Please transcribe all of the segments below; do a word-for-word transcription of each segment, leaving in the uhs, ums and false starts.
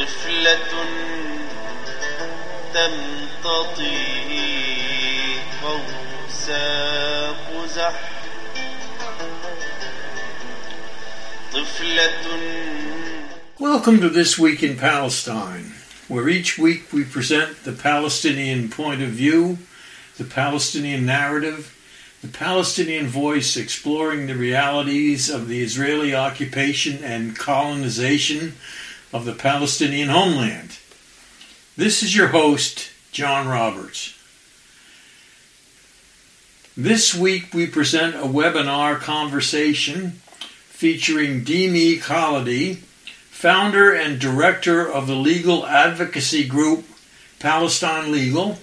طفلة تمتطي قوس قزح Welcome to This Week in Palestine, where each week we present the Palestinian point of view, the Palestinian narrative, the Palestinian voice exploring the realities of the Israeli occupation and colonization of the Palestinian homeland. This is your host, John Roberts. This week we present a webinar conversation featuring Dimi Khalidi, founder and director of the legal advocacy group Palestine Legal,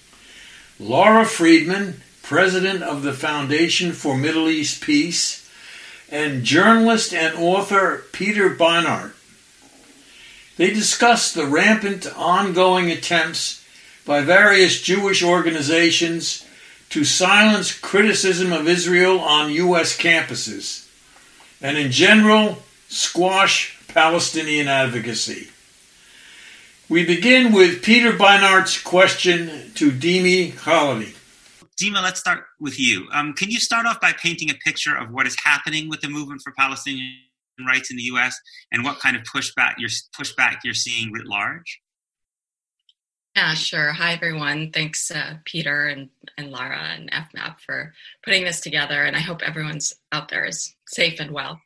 Laura Friedman, president of the Foundation for Middle East Peace, and journalist and author Peter Beinart. They discuss the rampant ongoing attempts by various Jewish organizations to silence criticism of Israel on U S campuses, and in general, squash Palestinian advocacy. We begin with Peter Beinart's question to Dimi Khalidi. Dima, let's start with you. Um, can you start off by painting a picture of what is happening with the movement for Palestinian rights in the U S and what kind of pushback you're, pushback you're seeing writ large? Yeah, sure. Hi, everyone. Thanks, uh, Peter and, and Lara and F M A P for putting this together. And I hope everyone's out there is safe and well.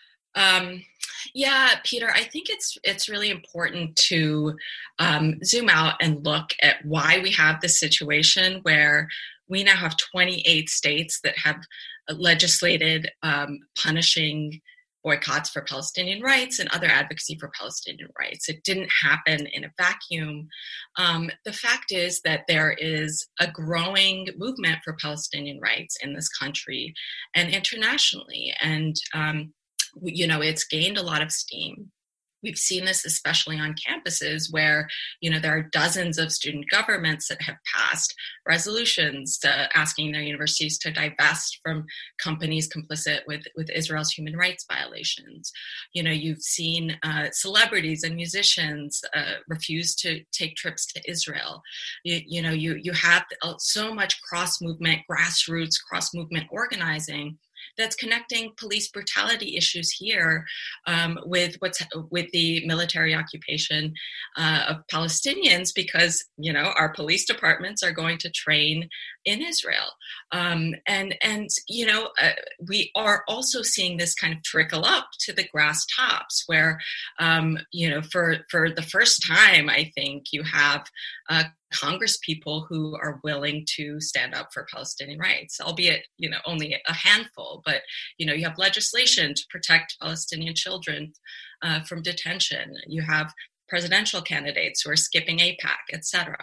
Um, yeah, Peter, I think it's it's really important to um, zoom out and look at why we have this situation where we now have twenty-eight states that have legislated um, punishing boycotts for Palestinian rights and other advocacy for Palestinian rights. It didn't happen in a vacuum. Um, the fact is that there is a growing movement for Palestinian rights in this country and internationally. And, um, you know, it's gained a lot of steam. We've seen this especially on campuses where, you know, there are dozens of student governments that have passed resolutions to asking their universities to divest from companies complicit with, with Israel's human rights violations. You know, you've seen uh, celebrities and musicians uh, refuse to take trips to Israel. You, you know, you, you have so much cross-movement, grassroots cross-movement organizing that's connecting police brutality issues here um, with what's with the military occupation uh, of Palestinians, because you know our police departments are going to train in Israel, um, and and you know uh, we are also seeing this kind of trickle up to the grass tops, where um, you know for for the first time, I think you have uh, Congress people who are willing to stand up for Palestinian rights, albeit, you know, only a handful. But, you know, you have legislation to protect Palestinian children uh, from detention. You have presidential candidates who are skipping AIPAC, et cetera.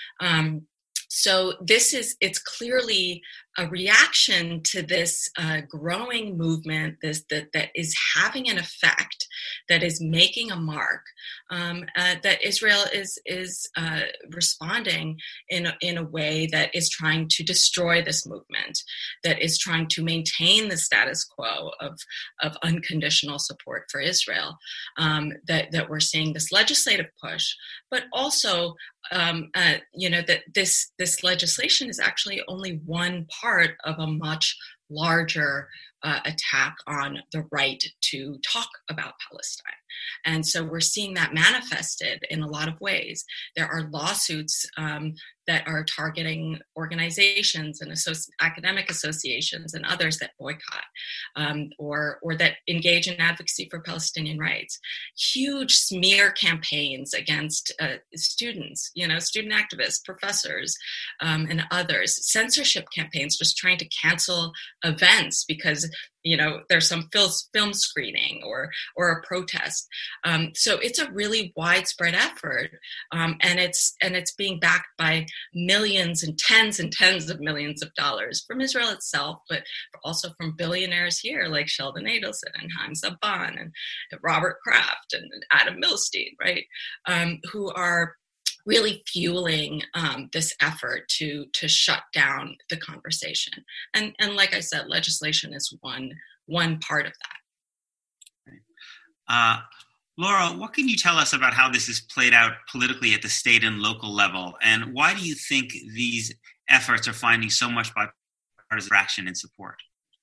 Um, so this is, it's clearly a reaction to this uh, growing movement this, that, that is having an effect, that is making a mark, um, uh, that Israel is is uh, responding in a, in a way that is trying to destroy this movement, that is trying to maintain the status quo of, of unconditional support for Israel, um, that, that we're seeing this legislative push, but also um, uh, you know, that this, this legislation is actually only one part part of a much larger uh, attack on the right to talk about Palestine. And so we're seeing that manifested in a lot of ways. There are lawsuits um, that are targeting organizations and associ- academic associations and others that boycott um, or, or that engage in advocacy for Palestinian rights. Huge smear campaigns against uh, students, you know, student activists, professors, um, and others. Censorship campaigns just trying to cancel events because you know, there's some film screening or or a protest. Um, so it's a really widespread effort, um, and it's and it's being backed by millions and tens and tens of millions of dollars from Israel itself, but also from billionaires here like Sheldon Adelson and Haim Saban and Robert Kraft and Adam Milstein, right, um, who are really fueling um, this effort to to shut down the conversation. And and like I said, legislation is one one part of that. Uh, Laura, what can you tell us about how this is played out politically at the state and local level? And why do you think these efforts are finding so much bipartisan traction and support?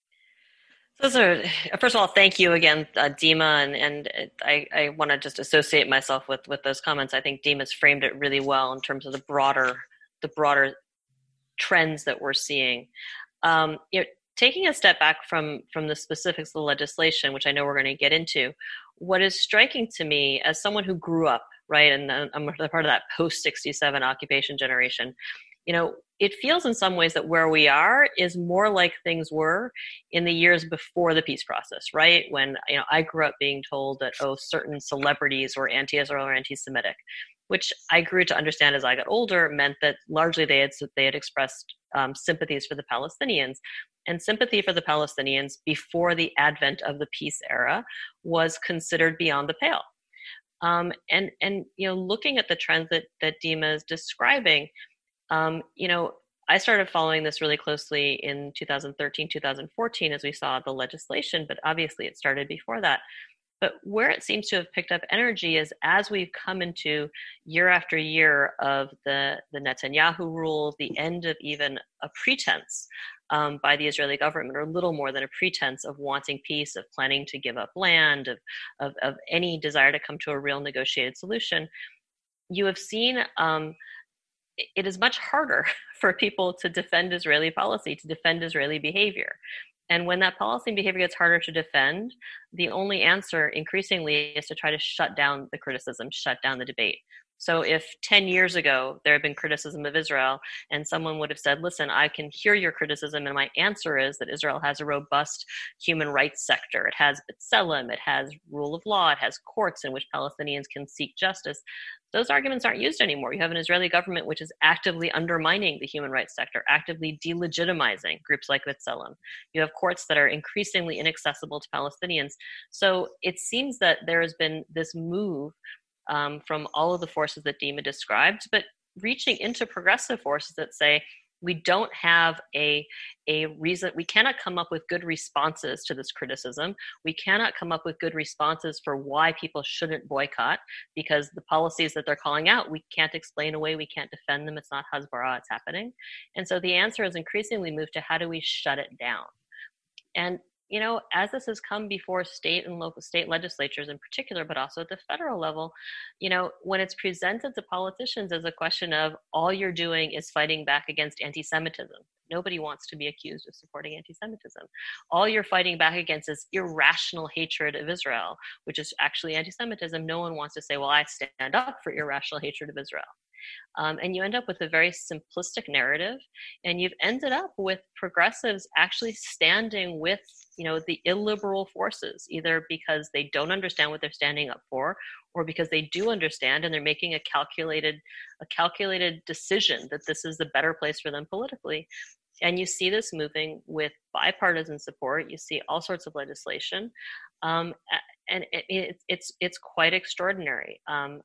Those are, first of all, thank you again, uh, Dima, and, and I, I want to just associate myself with, with those comments. I think Dima's framed it really well in terms of the broader the broader trends that we're seeing. Um, you know, taking a step back from from the specifics of the legislation, which I know we're going to get into, what is striking to me as someone who grew up, right, and I'm part of that post sixty-seven occupation generation, you know, it feels in some ways that where we are is more like things were in the years before the peace process, right? When, you know, I grew up being told that, oh, certain celebrities were anti-Israel or anti-Semitic, which I grew to understand as I got older meant that largely they had they had expressed um, sympathies for the Palestinians. And sympathy for the Palestinians before the advent of the peace era was considered beyond the pale. Um, and, and, you know, looking at the trends that, that Dima is describing, Um, you know, I started following this really closely in two thousand thirteen, two thousand fourteen as we saw the legislation, but obviously it started before that. But where it seems to have picked up energy is as we've come into year after year of the, the Netanyahu rule, the end of even a pretense um, by the Israeli government, or little more than a pretense of wanting peace, of planning to give up land, of, of, of any desire to come to a real negotiated solution, you have seen um, it is much harder for people to defend Israeli policy, to defend Israeli behavior. And when that policy and behavior gets harder to defend, the only answer increasingly is to try to shut down the criticism, shut down the debate. So if ten years ago there had been criticism of Israel and someone would have said, listen, I can hear your criticism, and my answer is that Israel has a robust human rights sector. It has B'Tselem, it has rule of law, it has courts in which Palestinians can seek justice. Those arguments aren't used anymore. You have an Israeli government which is actively undermining the human rights sector, actively delegitimizing groups like B'Tselem. You have courts that are increasingly inaccessible to Palestinians. So it seems that there has been this move um, from all of the forces that Dima described, but reaching into progressive forces that say, we don't have a, a reason, we cannot come up with good responses to this criticism. We cannot come up with good responses for why people shouldn't boycott, because the policies that they're calling out, we can't explain away, we can't defend them, it's not Hasbara, it's happening. And so the answer has increasingly moved to how do we shut it down? And you know, as this has come before state and local state legislatures in particular, but also at the federal level, you know, when it's presented to politicians as a question of all you're doing is fighting back against anti-Semitism. Nobody wants to be accused of supporting anti-Semitism. All you're fighting back against is irrational hatred of Israel, which is actually anti-Semitism. No one wants to say, well, I stand up for irrational hatred of Israel. Um, and you end up with a very simplistic narrative, and you've ended up with progressives actually standing with, you know, the illiberal forces, either because they don't understand what they're standing up for, or because they do understand and they're making a calculated, a calculated decision that this is the better place for them politically. And you see this moving with bipartisan support. You see all sorts of legislation, um, and it, it, it's it's quite extraordinary. Um,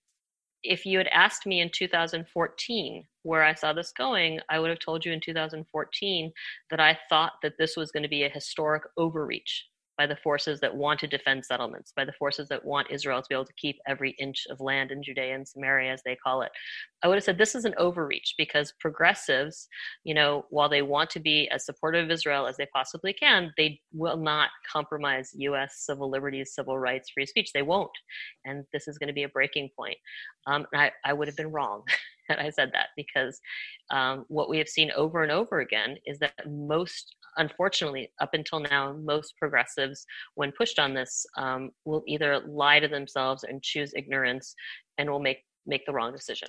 If you had asked me in two thousand fourteen where I saw this going, I would have told you in two thousand fourteen that I thought that this was going to be a historic overreach by the forces that want to defend settlements, by the forces that want Israel to be able to keep every inch of land in Judea and Samaria, as they call it. I would have said this is an overreach because progressives, you know, while they want to be as supportive of Israel as they possibly can, they will not compromise U S civil liberties, civil rights, free speech. They won't. And this is going to be a breaking point. Um, I, I would have been wrong that I said that, because um, what we have seen over and over again is that most, unfortunately, up until now, most progressives, when pushed on this, um, will either lie to themselves and choose ignorance, and will make, make the wrong decision.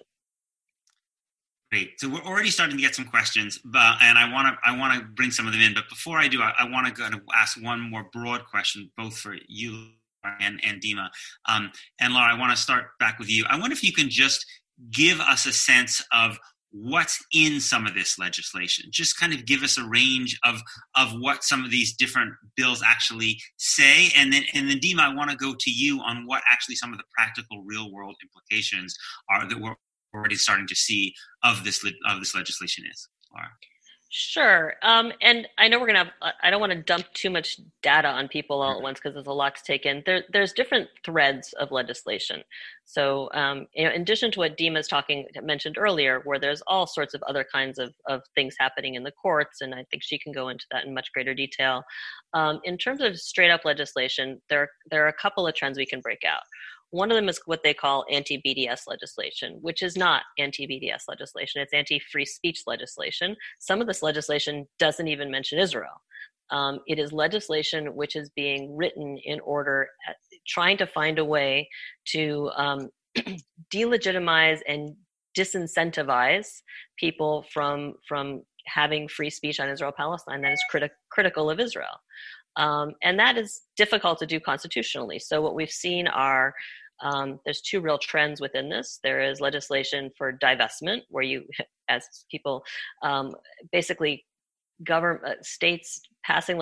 Great. So we're already starting to get some questions, but and I want to I want to bring some of them in. But before I do, I, I want to go to ask one more broad question, both for you and, and Dima. Um, and Laura, I want to start back with you. I wonder if you can just give us a sense of what's in some of this legislation. Just kind of give us a range of of what some of these different bills actually say. And then, and then Dima, I want to go to you on what actually some of the practical real world implications are that we're already starting to see of this of this legislation is. Laura. Sure. Um, and I know we're going to have, I don't want to dump too much data on people all at once because there's a lot to take in. There, there's different threads of legislation. So um, you know, in addition to what Dima's talking mentioned earlier, where there's all sorts of other kinds of, of things happening in the courts, and I think she can go into that in much greater detail. Um, in terms of straight up legislation, there, there are a couple of trends we can break out. One of them is what they call anti-B D S legislation, which is not anti-B D S legislation. It's anti-free speech legislation. Some of this legislation doesn't even mention Israel. Um, it is legislation which is being written in order, at, trying to find a way to um, delegitimize and disincentivize people from, from having free speech on Israel-Palestine that is criti- critical of Israel. Um, and that is difficult to do constitutionally. So what we've seen are, um, there's two real trends within this. There is legislation for divestment, where you, as people, um, basically government, states passing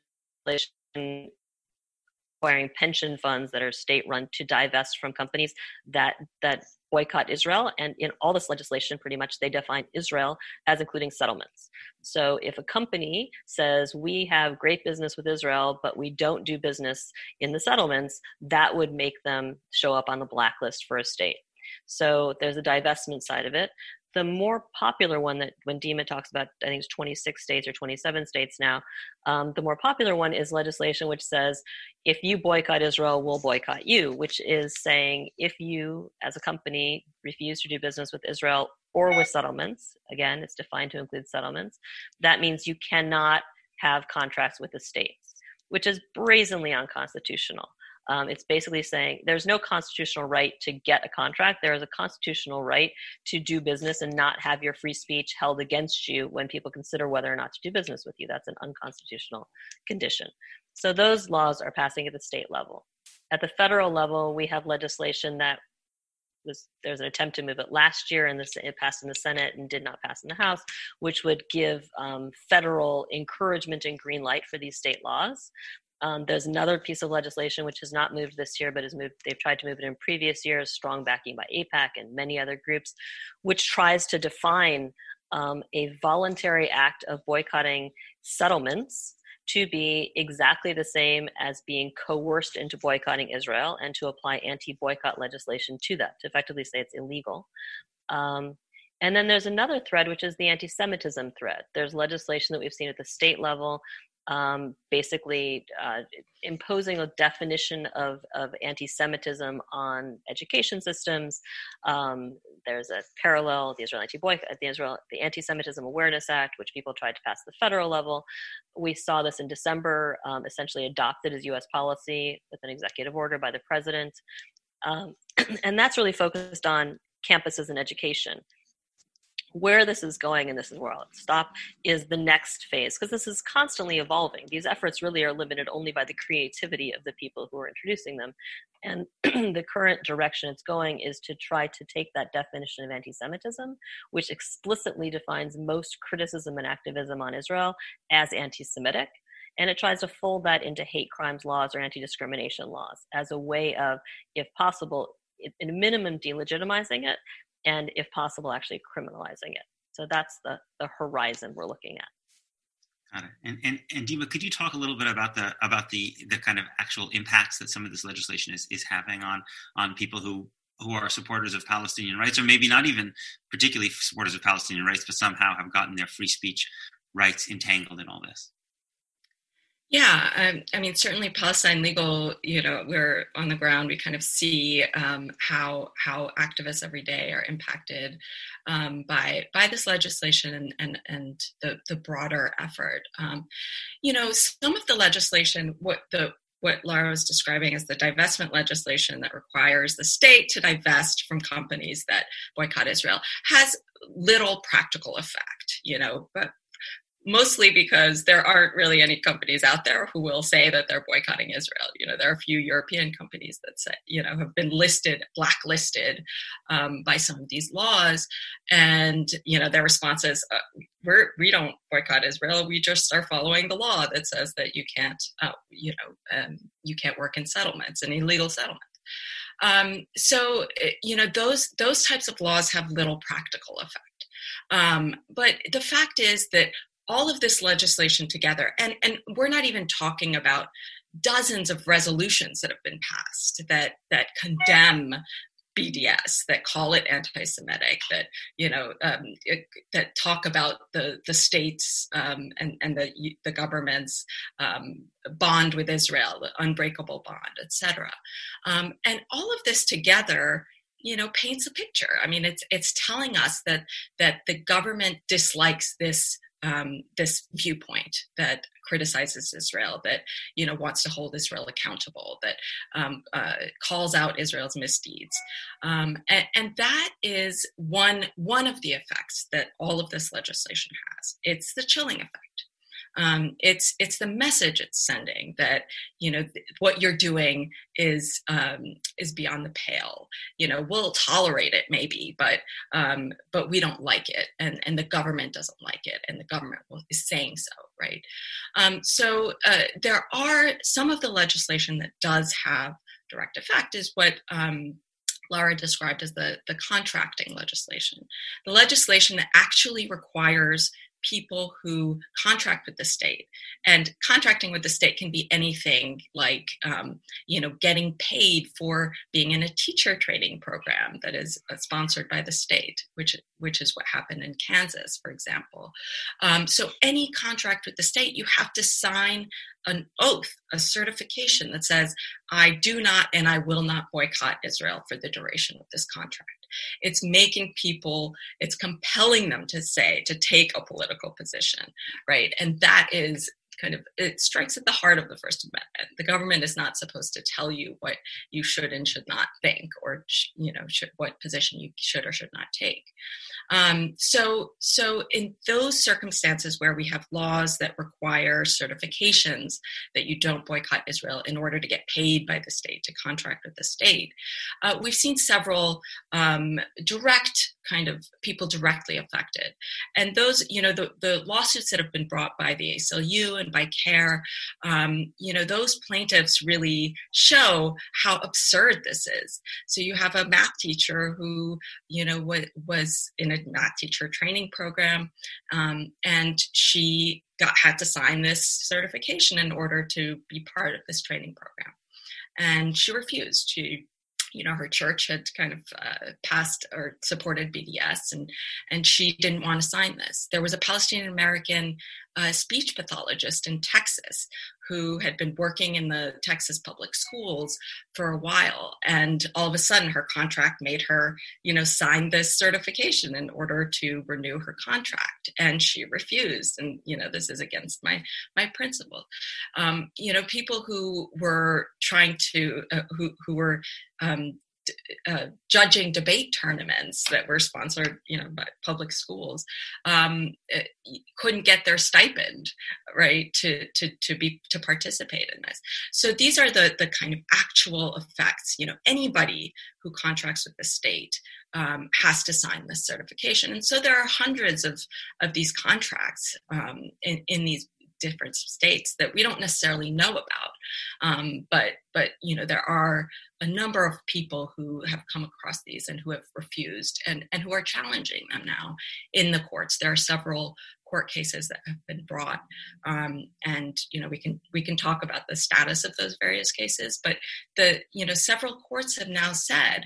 legislation requiring pension funds that are state-run to divest from companies that that boycott Israel. And in all this legislation, pretty much, they define Israel as including settlements. So if a company says, we have great business with Israel, but we don't do business in the settlements, that would make them show up on the blacklist for a state. So there's a divestment side of it. The more popular one that when Dima talks about, I think it's twenty-six states or twenty-seven states now, um, the more popular one is legislation which says, if you boycott Israel, we'll boycott you, which is saying if you, as a company, refuse to do business with Israel or with settlements, again, it's defined to include settlements, that means you cannot have contracts with the states, which is brazenly unconstitutional. Um, it's basically saying there's no constitutional right to get a contract. There is a constitutional right to do business and not have your free speech held against you when people consider whether or not to do business with you. That's an unconstitutional condition. So those laws are passing at the state level. At the federal level, we have legislation that was, there was an attempt to move it last year, and this, it passed in the Senate and did not pass in the House, which would give um, federal encouragement and green light for these state laws. Um, there's another piece of legislation which has not moved this year, but has moved. They've tried to move it in previous years, strong backing by AIPAC and many other groups, which tries to define um, a voluntary act of boycotting settlements to be exactly the same as being coerced into boycotting Israel, and to apply anti-boycott legislation to that, to effectively say it's illegal. Um, and then there's another thread, which is the anti-Semitism thread. There's legislation that we've seen at the state level, um, basically uh, imposing a definition of, of anti-Semitism on education systems. Um, there's a parallel, the Israel Anti-Boycott, the Israel, the Anti-Semitism Awareness Act, which people tried to pass at the federal level. We saw this in December, um, essentially adopted as U S policy with an executive order by the president. Um, and that's really focused on campuses and education. Where this is going, and this is where I'll stop, is the next phase, because this is constantly evolving. These efforts really are limited only by the creativity of the people who are introducing them. And the current direction it's going is to try to take that definition of anti-Semitism, which explicitly defines most criticism and activism on Israel as anti-Semitic, and it tries to fold that into hate crimes laws or anti-discrimination laws as a way of, if possible, in a minimum, delegitimizing it, and if possible, actually criminalizing it. So that's the, the horizon we're looking at. Got it. And, and and Dima, could you talk a little bit about the about the the kind of actual impacts that some of this legislation is, is having on on people who who are supporters of Palestinian rights, or maybe not even particularly supporters of Palestinian rights, but somehow have gotten their free speech rights entangled in all this? Yeah, um, I mean, certainly Palestine Legal, you know, we're on the ground, we kind of see um, how how activists every day are impacted um, by by this legislation and and, and the, the broader effort. Um, you know, some of the legislation, what the what Lara was describing as the divestment legislation that requires the state to divest from companies that boycott Israel, has little practical effect, you know, but mostly because there aren't really any companies out there who will say that they're boycotting Israel. You know, there are a few European companies that say, you know, have been listed, blacklisted um, by some of these laws. And, you know, their response is, uh, we're, we don't boycott Israel. We just are following the law that says that you can't, uh, you know, um, you can't work in settlements, in illegal settlements. Um, so, you know, those, those types of laws have little practical effect. Um, but the fact is that all of this legislation together, and, and we're not even talking about dozens of resolutions that have been passed that that condemn B D S, that call it anti-Semitic, that you know um, it, that talk about the the states um, and and the the government's um, bond with Israel, the unbreakable bond, et cetera. Um, and all of this together, you know, paints a picture. I mean, it's it's telling us that that the government dislikes this. Um, this viewpoint that criticizes Israel, that you know wants to hold Israel accountable, that um, uh, calls out Israel's misdeeds, um, and, and that is one one of the effects that all of this legislation has. It's the chilling effect. Um, it's it's the message it's sending that you know th- what you're doing is um, is beyond the pale. You know, we'll tolerate it maybe, but um, but we don't like it, and and the government doesn't like it, and the government will, is saying so, right? Um, so uh, there are some of the legislation that does have direct effect, is what um, Lara described as the the contracting legislation, the legislation that actually requires people who contract with the state. And contracting with the state can be anything like, um, you know, getting paid for being in a teacher training program that is uh, sponsored by the state, which which is what happened in Kansas, for example. Um, so any contract with the state, you have to sign an oath, a certification that says, I do not and I will not boycott Israel for the duration of this contract. It's making people, it's compelling them to say, to take a political position, right? And that is kind of, it strikes at the heart of the First Amendment. The government is not supposed to tell you what you should and should not think, or, you know, should, what position you should or should not take. Um, so, so in those circumstances where we have laws that require certifications that you don't boycott Israel in order to get paid by the state, to contract with the state, uh, we've seen several um, direct kind of people directly affected. And those, you know, the, the lawsuits that have been brought by the A C L U and by CARE, um, you know, those plaintiffs really show how absurd this is. So you have a math teacher who, you know, w- was in a math teacher training program, um, and she got had to sign this certification in order to be part of this training program. And she refused. She You know, her church had kind of uh, passed or supported B D S, and and she didn't want to sign this. There was a Palestinian American uh, speech pathologist in Texas who had been working in the Texas public schools for a while, and all of a sudden her contract made her, you know, sign this certification in order to renew her contract, and she refused. And you know, this is against my my principle. Um, you know, people who were trying to uh, who who were um, Uh, judging debate tournaments that were sponsored, you know, by public schools, um, couldn't get their stipend, right, to to to be to participate in this. So these are the the kind of actual effects. You know, anybody who contracts with the state um, has to sign this certification, and so there are hundreds of of these contracts um, in in these different states that we don't necessarily know about, um, but but you know, there are a number of people who have come across these and who have refused, and and who are challenging them now in the courts. There are several court cases that have been brought, um, and you know, we can we can talk about the status of those various cases, but the you know several courts have now said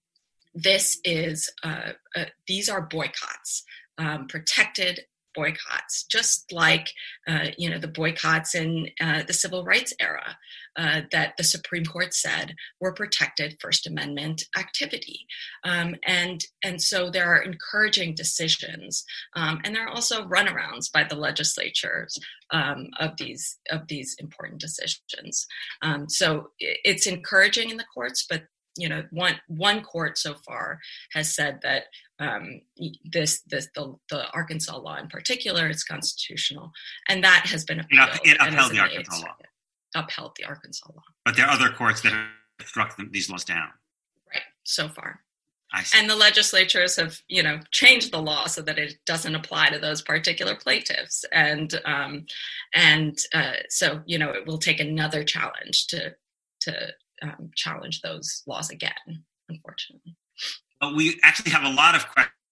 this is uh, uh, these are boycotts, um, protected boycotts, just like uh, you know the boycotts in uh, the civil rights era uh, that the Supreme Court said were protected First Amendment activity, um, and and so there are encouraging decisions, um, and there are also runarounds by the legislatures um, of these of these important decisions. Um, so it's encouraging in the courts, but you know, one one court so far has said that um, this this the, the Arkansas law in particular is constitutional, and that has been appealed. It upheld the Arkansas law. Upheld the Arkansas law. But there are other courts that have struck them, these laws down. Right, so far. I see. And the legislatures have, you know, changed the law so that it doesn't apply to those particular plaintiffs, and um, and uh, so you know, it will take another challenge to to. Um, challenge those laws again, unfortunately. But we actually have a lot of questions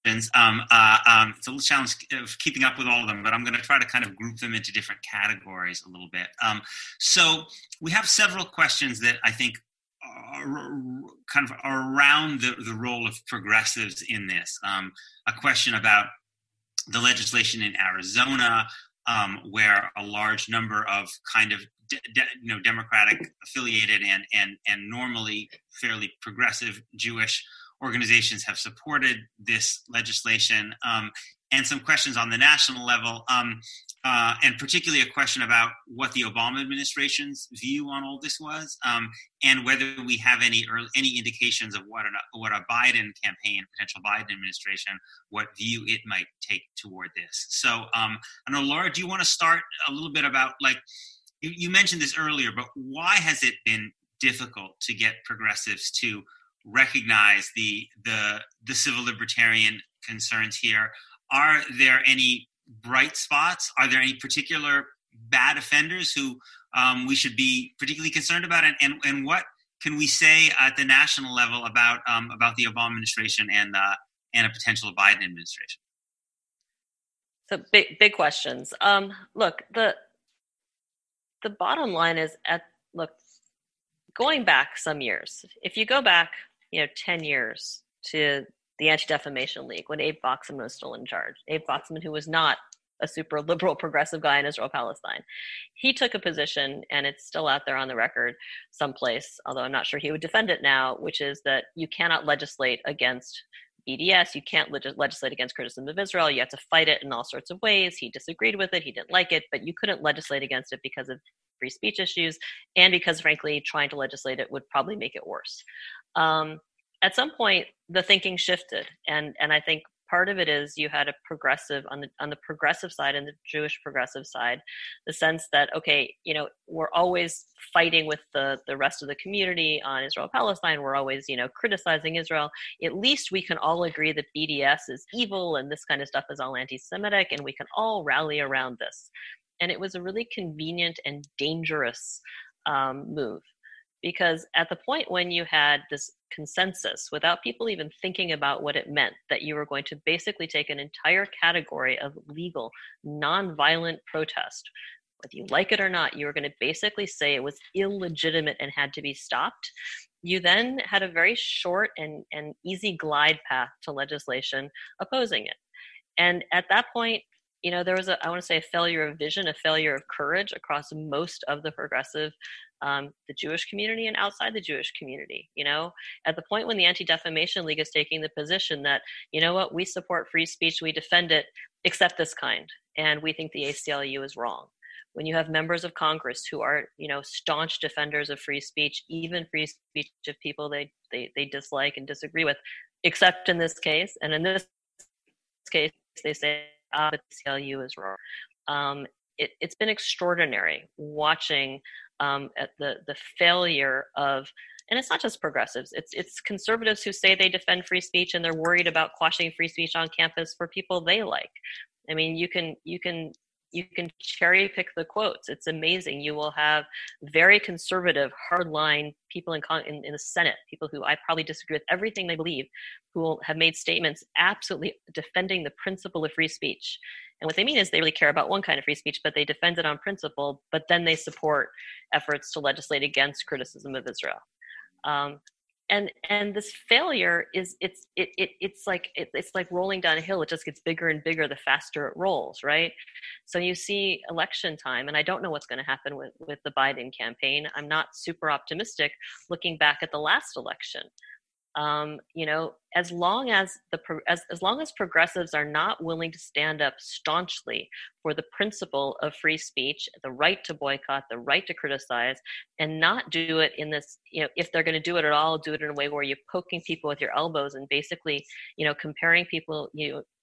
Um, uh, um, it's a little challenge of keeping up with all of them, but I'm going to try to kind of group them into different categories a little bit. Um, so we have several questions that I think are kind of around the, the role of progressives in this. Um, a question about the legislation in Arizona, um, where a large number of kind of de- de- you know Democratic affiliated and and and normally fairly progressive Jewish organizations have supported this legislation, um, and some questions on the national level, um, uh, and particularly a question about what the Obama administration's view on all this was, um, and whether we have any early, any indications of what, an, what a Biden campaign, potential Biden administration, what view it might take toward this. So um, I know, Laura, do you want to start a little bit about, like, you, you mentioned this earlier, but why has it been difficult to get progressives to recognize the the the civil libertarian concerns here? Are there any bright spots? Are there any particular bad offenders who um, we should be particularly concerned about? And, and and what can we say at the national level about um, about the Obama administration and uh, and a potential Biden administration? So big big questions. Um, look, the the bottom line is at look going back some years. If you go back, you know, ten years to the Anti-Defamation League when Abe Foxman was still in charge. Abe Foxman, who was not a super liberal progressive guy in Israel-Palestine. He took a position, and it's still out there on the record someplace, although I'm not sure he would defend it now, which is that you cannot legislate against B D S. You can't leg- legislate against criticism of Israel. You have to fight it in all sorts of ways. He disagreed with it. He didn't like it, but you couldn't legislate against it because of free speech issues, and because, frankly, trying to legislate it would probably make it worse. Um, at some point, the thinking shifted, and and I think part of it is you had a progressive on the on the progressive side and the Jewish progressive side, the sense that, okay, you know, we're always fighting with the the rest of the community on Israel-Palestine. We're always, you know, criticizing Israel. At least we can all agree that B D S is evil and this kind of stuff is all anti-Semitic, and we can all rally around this. And it was a really convenient and dangerous um, move. Because at the point when you had this consensus, without people even thinking about what it meant, that you were going to basically take an entire category of legal, nonviolent protest, whether you like it or not, you were going to basically say it was illegitimate and had to be stopped. You then had a very short and, and easy glide path to legislation opposing it. And at that point, you know, there was a, I want to say, a failure of vision, a failure of courage across most of the progressive, um, the Jewish community and outside the Jewish community. You know, at the point when the Anti-Defamation League is taking the position that, you know what, we support free speech, we defend it, except this kind, and we think the A C L U is wrong. When you have members of Congress who are, you know, staunch defenders of free speech, even free speech of people they, they, they dislike and disagree with, except in this case, and in this case, they say, ah, but the A C L U is wrong. Um, it, it's been extraordinary watching um, at the, the failure of, and it's not just progressives, it's it's conservatives who say they defend free speech and they're worried about quashing free speech on campus for people they like. I mean, you can you can you can cherry pick the quotes. It's amazing. You will have very conservative, hardline people in, con- in in the Senate, people who I probably disagree with everything they believe, who will have made statements absolutely defending the principle of free speech. And what they mean is they really care about one kind of free speech, but they defend it on principle, but then they support efforts to legislate against criticism of Israel. Um, and and this failure is it's it, it it's like it, it's like rolling down a hill. It just gets bigger and bigger the faster it rolls, right? So you see election time, and I don't know what's going to happen with with the Biden campaign. I'm not super optimistic looking back at the last election. Um, you know, as long as the as as long as progressives are not willing to stand up staunchly for the principle of free speech, the right to boycott, the right to criticize, and not do it in this, you know, if they're going to do it at all, do it in a way where you're poking people with your elbows and basically, you know, comparing people, you know,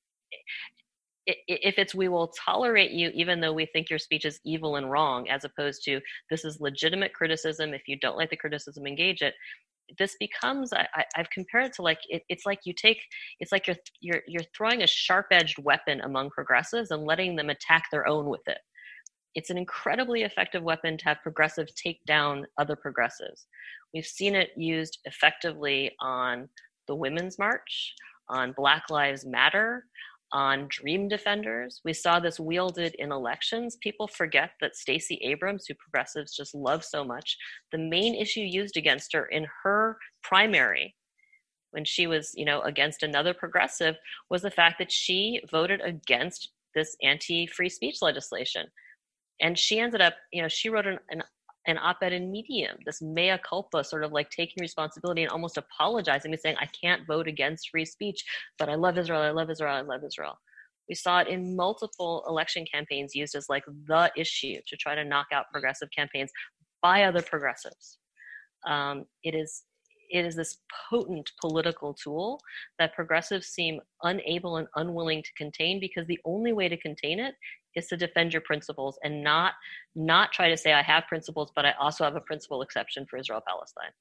if it's we will tolerate you even though we think your speech is evil and wrong, as opposed to this is legitimate criticism. If you don't like the criticism, engage it. This becomes, I, I've compared it to like, it, it's like you take, it's like you're, you're, you're throwing a sharp-edged weapon among progressives and letting them attack their own with it. It's an incredibly effective weapon to have progressives take down other progressives. We've seen it used effectively on the Women's March, on Black Lives Matter, on Dream Defenders. We saw this wielded in elections. People forget that Stacey Abrams, who progressives just love so much, the main issue used against her in her primary, when she was, you know, against another progressive, was the fact that she voted against this anti-free speech legislation. And she ended up, you know, she wrote an, an, an op-ed in Medium, this mea culpa, sort of like taking responsibility and almost apologizing and saying, I can't vote against free speech, but I love Israel, I love Israel, I love Israel. We saw it in multiple election campaigns used as like the issue to try to knock out progressive campaigns by other progressives. Um, it is It is this potent political tool that progressives seem unable and unwilling to contain, because the only way to contain it is to defend your principles and not not try to say, I have principles, but I also have a principle exception for Israel-Palestine.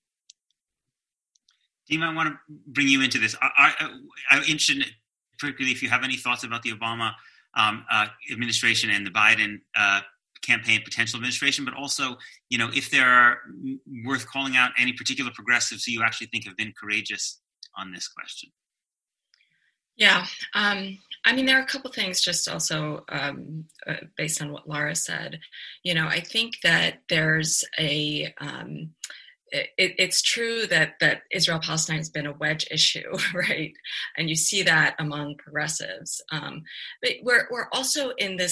Dima, I want to bring you into this. I, I, I'm interested, particularly if you have any thoughts about the Obama um, uh, administration and the Biden uh, campaign potential administration, but also, you know, if there are worth calling out any particular progressives who you actually think have been courageous on this question. Yeah, um, I mean, there are a couple things just also um, uh, based on what Lara said. You know, I think that there's a, um, it, it's true that, that Israel-Palestine has been a wedge issue, right? And you see that among progressives. Um, but we're we're also in this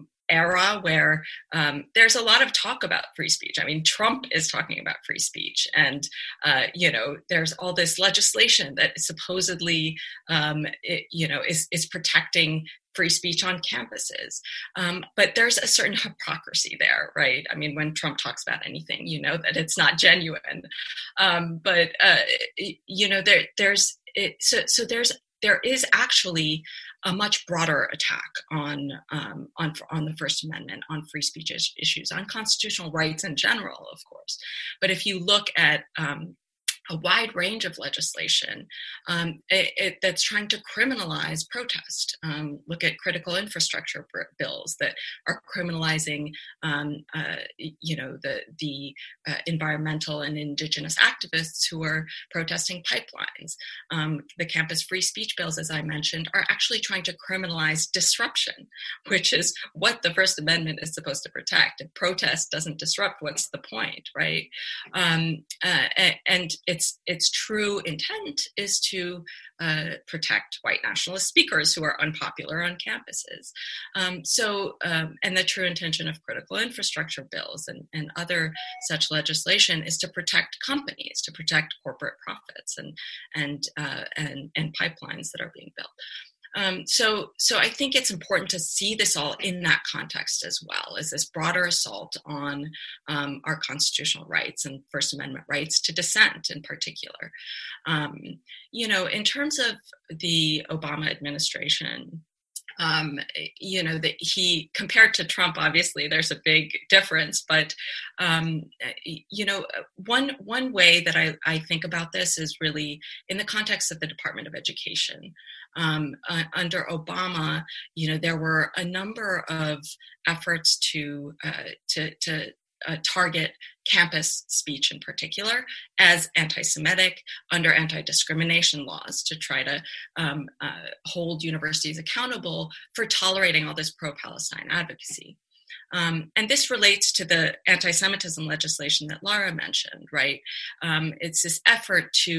era where um, there's a lot of talk about free speech. I mean, Trump is talking about free speech, and uh, you know, there's all this legislation that supposedly, um, it, you know, is is protecting free speech on campuses. Um, but there's a certain hypocrisy there, right? I mean, when Trump talks about anything, you know that it's not genuine. Um, but uh, you know, there there's it, so so there's there is actually a much broader attack on um, on on the First Amendment, on free speech issues, on constitutional rights in general, of course. But if you look at um, a wide range of legislation um, it, it, that's trying to criminalize protest. Um, look at critical infrastructure bills that are criminalizing, um, uh, you know, the the uh, environmental and indigenous activists who are protesting pipelines. Um, the campus free speech bills, as I mentioned, are actually trying to criminalize disruption, which is what the First Amendment is supposed to protect. If protest doesn't disrupt, what's the point, right? Um, uh, and its its true intent is to uh, protect white nationalist speakers who are unpopular on campuses. Um, so, um, and the true intention of critical infrastructure bills and, and other such legislation is to protect companies, to protect corporate profits and and uh, and and pipelines that are being built. Um, so, so I think it's important to see this all in that context as well, as this broader assault on um, our constitutional rights and First Amendment rights to dissent in particular. Um, you know, in terms of the Obama administration, Um, you know, that he, compared to Trump, obviously there's a big difference, but, um, you know, one, one way that I, I think about this is really in the context of the Department of Education. Um, uh, under Obama, you know, there were a number of efforts to, uh, to, to, Uh, target campus speech in particular as anti-Semitic under anti-discrimination laws to try to um, uh, hold universities accountable for tolerating all this pro-Palestine advocacy. Um, and this relates to the anti-Semitism legislation that Lara mentioned, right? Um, it's this effort to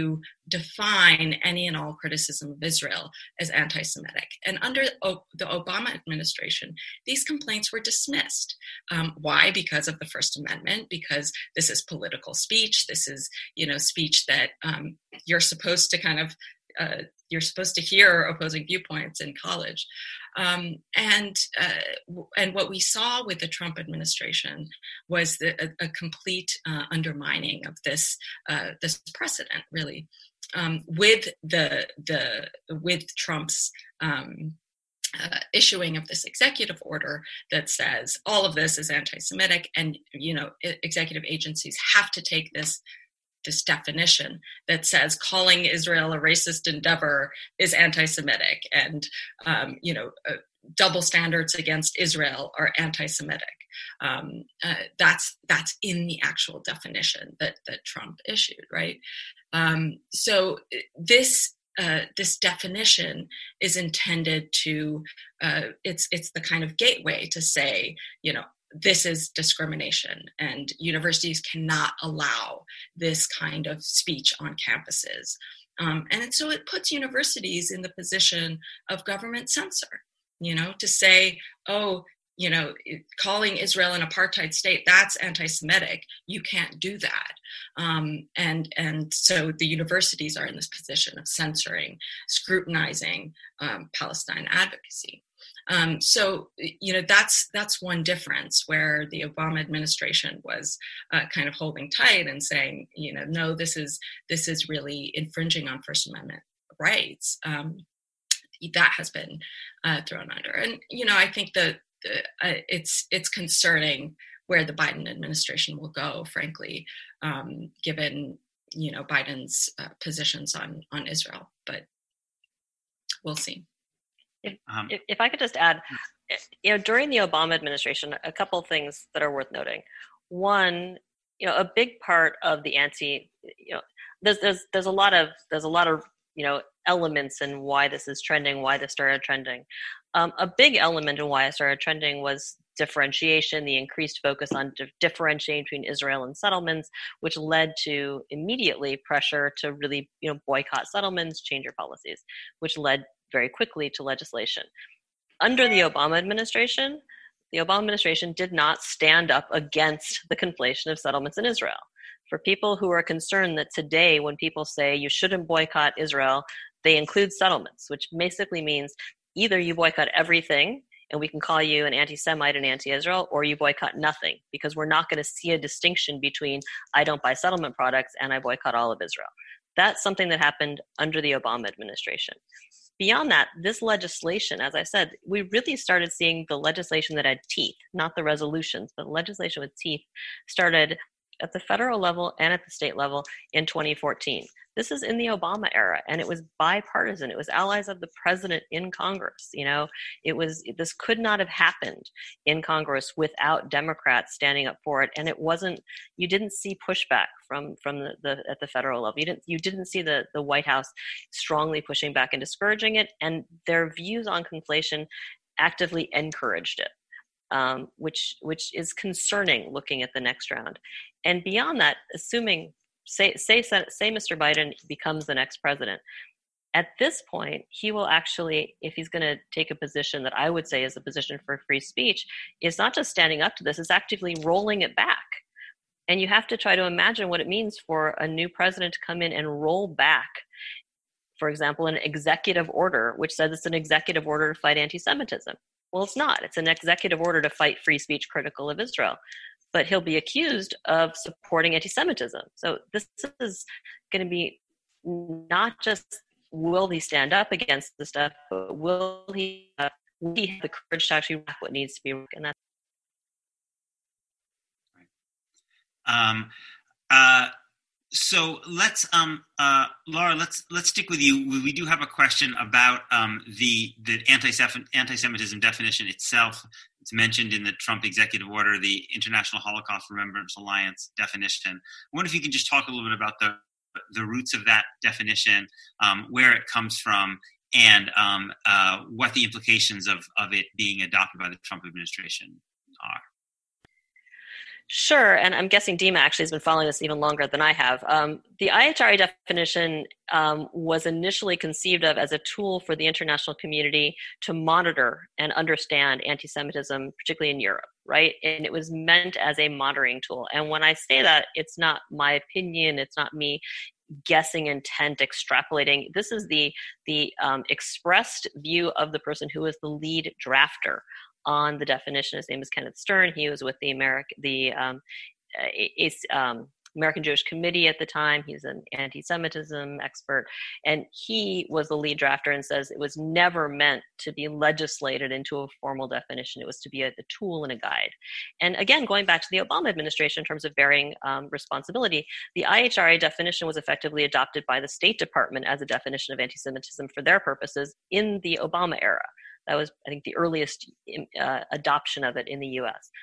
define any and all criticism of Israel as anti-Semitic. And under o- the Obama administration, these complaints were dismissed. Um, why? Because of the First Amendment, because this is political speech. This is, you know, speech that um, you're supposed to kind of Uh, you're supposed to hear opposing viewpoints in college. Um, and uh, and what we saw with the Trump administration was the, a, a complete uh, undermining of this uh, this precedent, really, um, with the the with Trump's um, uh, issuing of this executive order that says all of this is anti-Semitic, and you know, executive agencies have to take this. this definition that says calling Israel a racist endeavor is anti-Semitic, and um, you know, uh, double standards against Israel are anti-Semitic. Um, uh, that's that's in the actual definition that that Trump issued, right? Um, so this uh, this definition is intended to, uh, it's it's the kind of gateway to say, you know, this is discrimination, and universities cannot allow this kind of speech on campuses. Um, and so it puts universities in the position of government censor, you know, to say, oh, you know, calling Israel an apartheid state, that's anti-Semitic. You can't do that. Um, and, and so the universities are in this position of censoring, scrutinizing um, Palestine advocacy. Um, so, you know, that's that's one difference where the Obama administration was uh, kind of holding tight and saying, you know, no, this is this is really infringing on First Amendment rights. Um, that has been uh, thrown under. And, you know, I think that uh, it's it's concerning where the Biden administration will go, frankly, um, given, you know, Biden's uh, positions on, on Israel. But we'll see. If, Um, if, if I could just add, you know, during the Obama administration, a couple of things that are worth noting. One, you know, a big part of the anti, you know, there's there's there's a lot of there's a lot of you know elements in why this is trending, why this started trending. Um, a big element in why it started trending was differentiation, the increased focus on di- differentiating between Israel and settlements, which led to immediately pressure to really, you know, boycott settlements, change your policies, which led very quickly to legislation. Under the Obama administration, the Obama administration did not stand up against the conflation of settlements in Israel. For people who are concerned that today, when people say you shouldn't boycott Israel, they include settlements, which basically means either you boycott everything and we can call you an anti-Semite and anti-Israel, or you boycott nothing, because we're not going to see a distinction between I don't buy settlement products and I boycott all of Israel. That's something that happened under the Obama administration. Beyond that, this legislation, as I said, we really started seeing the legislation that had teeth, not the resolutions, but legislation with teeth, started at the federal level and at the state level in twenty fourteen. This is in the Obama era, and it was bipartisan. It was allies of the president in Congress. You know, it was, this could not have happened in Congress without Democrats standing up for it. And it wasn't, you didn't see pushback from, from the, the at the federal level. You didn't, you didn't see the, the White House strongly pushing back and discouraging it. And their views on conflation actively encouraged it. Um, which which is concerning looking at the next round. And beyond that, assuming, say, say, say Mister Biden becomes the next president, at this point, he will actually, if he's going to take a position that I would say is a position for free speech, is not just standing up to this, it's actively rolling it back. And you have to try to imagine what it means for a new president to come in and roll back, for example, an executive order, which says it's an executive order to fight anti-Semitism. Well, it's not. It's an executive order to fight free speech critical of Israel. But he'll be accused of supporting anti-Semitism. So this is going to be not just will he stand up against the stuff, but will he, uh, will he have the courage to actually write what needs to be written? And that's um, uh, So let's, um, uh, Laura, let's let's stick with you. We, we do have a question about um, the the anti-Semitism definition itself. It's mentioned in the Trump executive order, the International Holocaust Remembrance Alliance definition. I wonder if you can just talk a little bit about the the roots of that definition, um, where it comes from, and um, uh, what the implications of of it being adopted by the Trump administration are. Sure, and I'm guessing Dima actually has been following this even longer than I have. Um, the I H R A definition um, was initially conceived of as a tool for the international community to monitor and understand anti-Semitism, particularly in Europe, right? And it was meant as a monitoring tool. And when I say that, it's not my opinion, it's not me guessing intent, extrapolating. This is the, the um, expressed view of the person who is the lead drafter on the definition. His name is Kenneth Stern. He was with the American, the um, um, American Jewish Committee at the time. He's an anti-Semitism expert, and he was the lead drafter and says it was never meant to be legislated into a formal definition. It was to be a, a tool and a guide. And again, going back to the Obama administration in terms of bearing um, responsibility, the I H R A definition was effectively adopted by the State Department as a definition of anti-Semitism for their purposes in the Obama era. That was, I think, the earliest uh, adoption of it in the U S.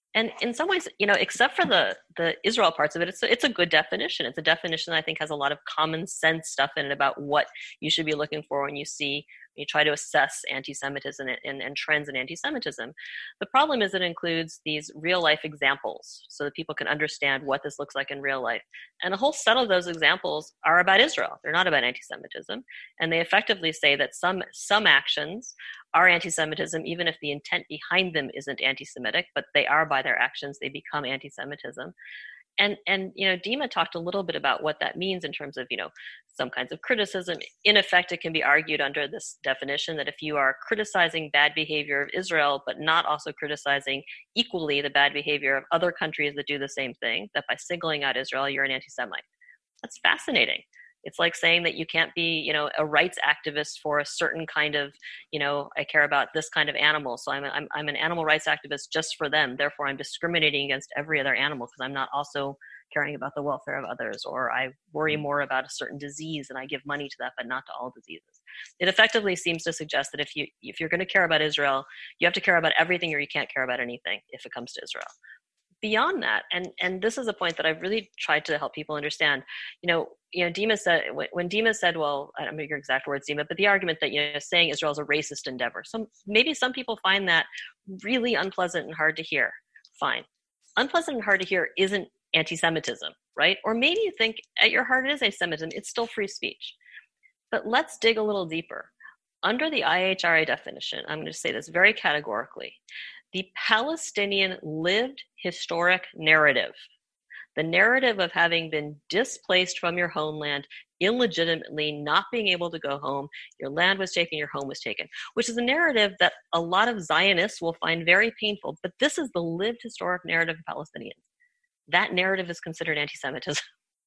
And in some ways, you know, except for the the Israel parts of it, it's a, it's a good definition. It's a definition that I think has a lot of common sense stuff in it about what you should be looking for when you see, when you try to assess anti-Semitism and, and, and trends in anti-Semitism. The problem is it includes these real life examples so that people can understand what this looks like in real life. And a whole set of those examples are about Israel. They're not about anti-Semitism. And they effectively say that some some actions are anti-Semitism, even if the intent behind them isn't anti-Semitic, but they are by their actions, they become anti-Semitism. And, and, you know, Dima talked a little bit about what that means in terms of, you know, some kinds of criticism. In effect, it can be argued under this definition that if you are criticizing bad behavior of Israel, but not also criticizing equally the bad behavior of other countries that do the same thing, that by singling out Israel, you're an anti-Semite. That's fascinating. It's like saying that you can't be, you know, a rights activist for a certain kind of, you know, I care about this kind of animal. So I'm, a, I'm, I'm an animal rights activist just for them. Therefore, I'm discriminating against every other animal because I'm not also caring about the welfare of others, or I worry more about a certain disease and I give money to that, but not to all diseases. It effectively seems to suggest that if you, if you're going to care about Israel, you have to care about everything, or you can't care about anything if it comes to Israel. Beyond that, and and this is a point that I've really tried to help people understand. You know, you know, Dima said when, when Dima said, well, I don't know your exact words, Dima, but the argument that, you know, saying Israel is a racist endeavor. Some maybe some people find that really unpleasant and hard to hear. Fine, unpleasant and hard to hear isn't anti-Semitism, right? Or maybe you think at your heart it is anti-Semitism. It's still free speech. But let's dig a little deeper. Under the I H R A definition, I'm going to say this very categorically. The Palestinian lived historic narrative, the narrative of having been displaced from your homeland illegitimately, not being able to go home, your land was taken, your home was taken, which is a narrative that a lot of Zionists will find very painful, but this is the lived historic narrative of Palestinians. That narrative is considered anti-Semitism.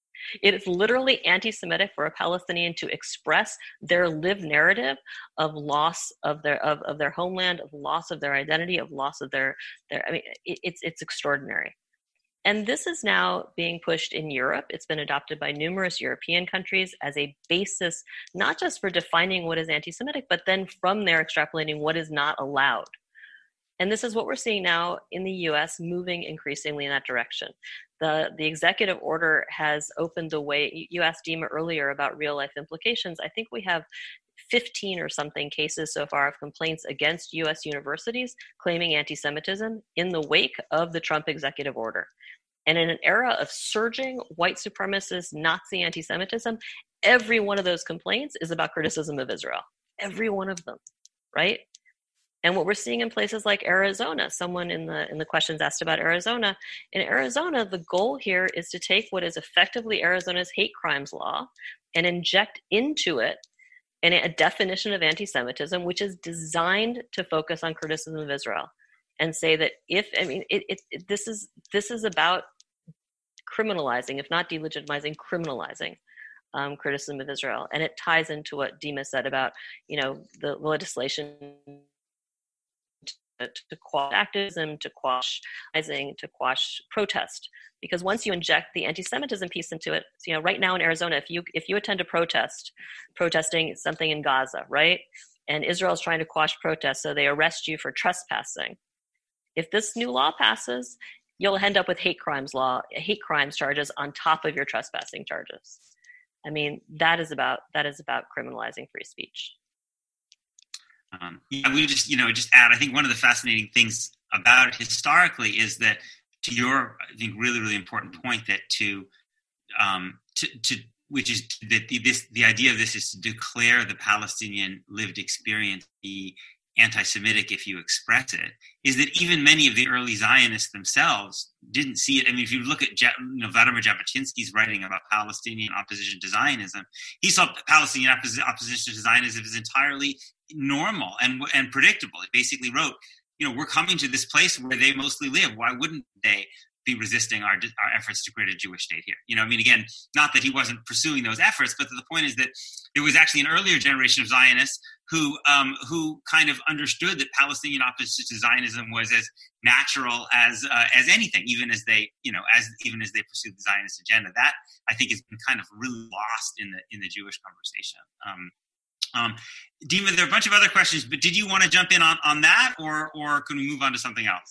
It is literally anti-Semitic for a Palestinian to express their lived narrative of loss of their of, of their homeland, of loss of their identity, of loss of their their. I mean, it, it's it's extraordinary, and this is now being pushed in Europe. It's been adopted by numerous European countries as a basis, not just for defining what is anti-Semitic, but then from there extrapolating what is not allowed. And this is what we're seeing now in the U S, moving increasingly in that direction. The, the executive order has opened the way. You asked Dima earlier about real life implications. I think we have fifteen or something cases so far of complaints against U S universities claiming anti-Semitism in the wake of the Trump executive order. And in an era of surging white supremacist Nazi anti-Semitism, every one of those complaints is about criticism of Israel. Every one of them, right? And what we're seeing in places like Arizona, someone in the in the questions asked about Arizona. In Arizona, the goal here is to take what is effectively Arizona's hate crimes law and inject into it an, a definition of anti-Semitism, which is designed to focus on criticism of Israel, and say that if I mean it, it, it this is this is about criminalizing, if not delegitimizing, criminalizing um, criticism of Israel, and it ties into what Dima said about, you know, the legislation to quash activism, to quash to quash protest. Because once you inject the anti-Semitism piece into it, so, you know, right now in Arizona, if you if you attend a protest, protesting something in Gaza, right, and Israel's trying to quash protests, so they arrest you for trespassing. If this new law passes, you'll end up with hate crimes law, hate crimes charges on top of your trespassing charges. I mean, that is about that is about criminalizing free speech. Um, yeah, we just, you know, just add, I think one of the fascinating things about it historically is that, to your, I think, really, really important point, that to, um, to, to which is that the, this, the idea of this is to declare the Palestinian lived experience be anti-Semitic if you express it, is that even many of the early Zionists themselves didn't see it. I mean, if you look at Je- you know, Vladimir Jabotinsky's writing about Palestinian opposition to Zionism, he saw Palestinian oppos- opposition to Zionism as entirely normal and and predictable. He basically wrote, you know, we're coming to this place where they mostly live. Why wouldn't they be resisting our our efforts to create a Jewish state here? You know, I mean, again, not that he wasn't pursuing those efforts, but the point is that there was actually an earlier generation of Zionists who um, who kind of understood that Palestinian opposition to Zionism was as natural as uh, as anything, even as they, you know, as even as they pursued the Zionist agenda. That, I think, has been kind of really lost in the in the Jewish conversation. Um, um, Dima, there are a bunch of other questions, but did you want to jump in on, on that, or or can we move on to something else?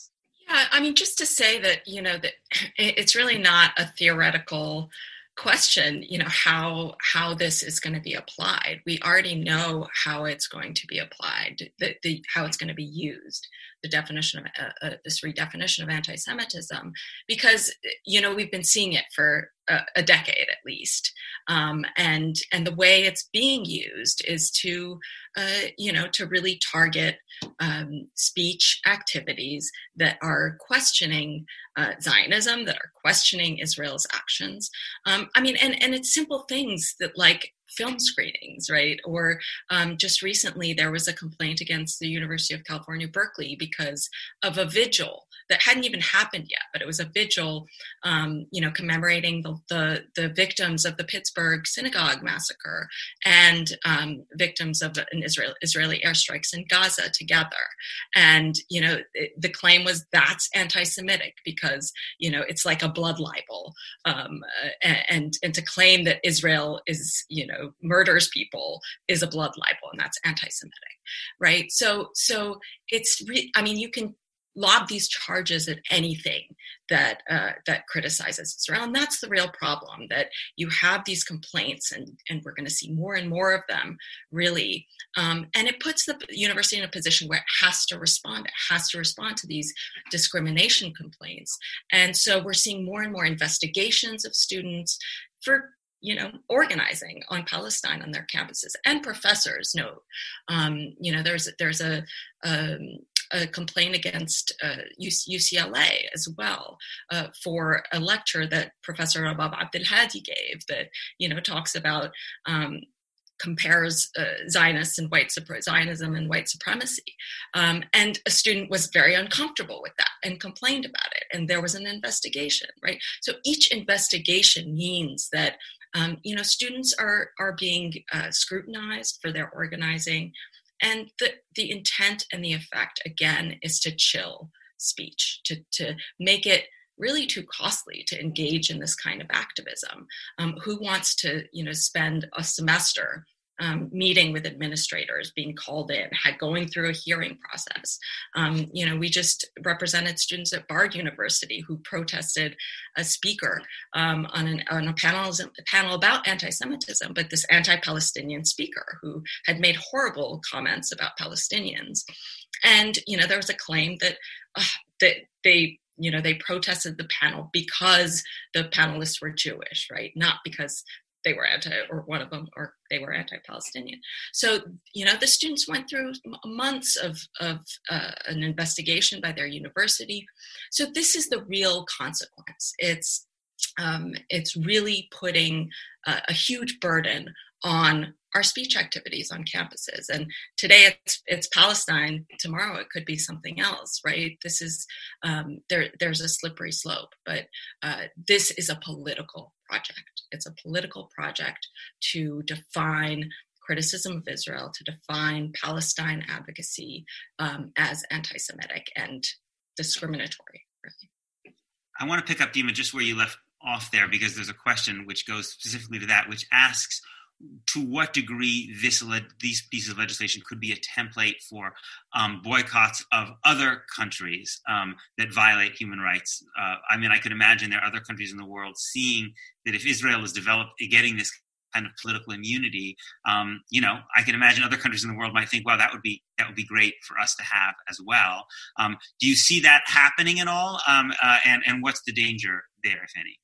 Uh, I mean, just to say that, you know, that it's really not a theoretical question, you know, how how this is going to be applied. We already know how it's going to be applied, the, the how it's going to be used, the definition of uh, uh, this redefinition of anti-Semitism, because, you know, we've been seeing it for a, a decade at least, um, and and the way it's being used is to, uh, you know, to really target um, speech activities that are questioning uh, Zionism, that are questioning Israel's actions. Um, I mean, and and it's simple things that like film screenings, right? Or um, just recently there was a complaint against the University of California, Berkeley, because of a vigil that hadn't even happened yet, but it was a vigil, um, you know, commemorating the, the, the victims of the Pittsburgh synagogue massacre and um, victims of an Israel, Israeli airstrikes in Gaza together. And, you know, it, the claim was that's anti-Semitic because, you know, it's like a blood libel. Um, and, and to claim that Israel is, you know, murders people is a blood libel, and that's anti-Semitic, right? So, so it's, re- I mean, you can lob these charges at anything that uh, that criticizes Israel, and that's the real problem. That you have these complaints, and and we're going to see more and more of them, really. Um, and it puts the university in a position where it has to respond. It has to respond to these discrimination complaints, and so we're seeing more and more investigations of students for, you know, organizing on Palestine on their campuses, and professors know. Um, you know, there's there's a um, a complaint against uh, U C L A as well uh, for a lecture that Professor Rabab Abdelhadi gave that, you know, talks about, um, compares uh, Zionists and white Zionism and white supremacy. Um, and a student was very uncomfortable with that and complained about it. And there was an investigation, right? So each investigation means that, um, you know, students are, are being uh, scrutinized for their organizing. And the, the intent and the effect, again, is to chill speech, to, to make it really too costly to engage in this kind of activism. Um, who wants to, you know, spend a semester um, meeting with administrators, being called in, had going through a hearing process? Um, you know, we just represented students at Bard University who protested a speaker um, on, an, on a panel, a panel about anti-Semitism, but this anti-Palestinian speaker who had made horrible comments about Palestinians. And, you know, there was a claim that uh, that they, you know, they protested the panel because the panelists were Jewish, right? Not because they were anti, or one of them, or they were anti-Palestinian. So, you know, the students went through months of, of uh, an investigation by their university. So this is the real consequence. It's, um, it's really putting uh, a huge burden on our speech activities on campuses. And today it's it's Palestine. Tomorrow it could be something else, right? This is um, there. There's a slippery slope, but uh, this is a political project. It's a political project to define criticism of Israel, to define Palestine advocacy um, as anti-Semitic and discriminatory. Really. I want to pick up, Dima, just where you left off there, because there's a question which goes specifically to that, which asks, to what degree this le- these pieces of legislation could be a template for um, boycotts of other countries um, that violate human rights. Uh, I mean, I could imagine there are other countries in the world seeing that if Israel is developed, getting this kind of political immunity, um, you know, I can imagine other countries in the world might think, well, that would be that would be great for us to have as well. Um, do you see that happening at all? Um, uh, and and what's the danger there, if any?